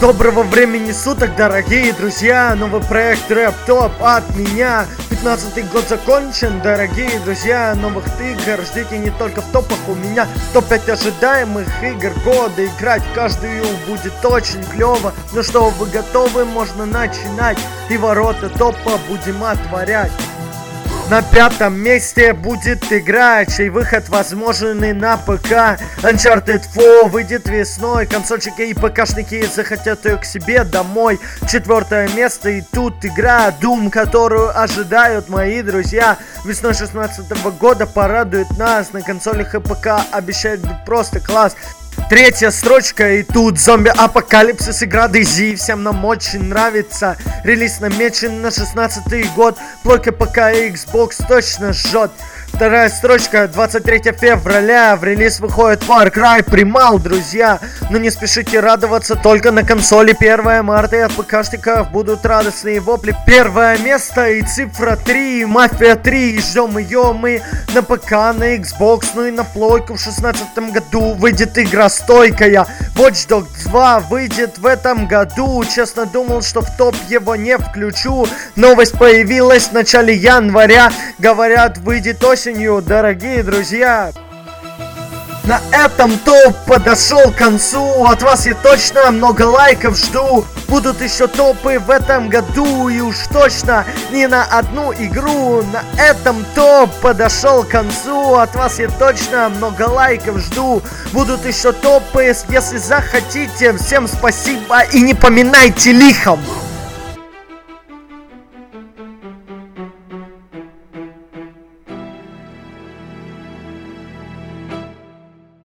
Доброго времени суток, дорогие друзья! Новый проект Рэп Топ от меня. 15-й год закончен, дорогие друзья. Новых игр ждите не только в топах у меня. Топ-5 ожидаемых игр года. Играть в каждую будет очень клево. Ну что, вы готовы? Можно начинать. И ворота топа будем отворять. На 5-м месте будет игра, чей выход возможен и на ПК. Uncharted 4 выйдет весной. Консольщики и ПКшники захотят ее к себе домой. 4-е место, и тут игра Doom, которую ожидают мои друзья. Весной 16-го года порадует нас. На консолях и ПК обещает быть просто класс. 3-я строчка, и тут зомби-апокалипсис, игра DayZ, всем нам очень нравится. Релиз намечен на 16-й год, плойка ПК и Xbox точно жжет. 2-я строчка, 23 февраля, в релиз выходит Far Cry Primal, друзья. Но не спешите радоваться, только на консоли 1 марта, и от ПКшников будут радостные вопли. 1-е место и цифра 3, Мафия 3, ждем ее мы на ПК, на Xbox, ну и на плойку. В 16-м году выйдет игра стойкая. Watch Dogs 2 выйдет в этом году. Честно думал, что в топ его не включу. Новость появилась в начале января. Говорят, выйдет осенью, дорогие друзья. На этом топ подошел к концу. От вас я точно много лайков жду. Будут еще топы в этом году, и уж точно не на одну игру. На этом топ подошел к концу. От вас я точно много лайков жду. Будут еще топы, если захотите. Всем спасибо и не поминайте лихом.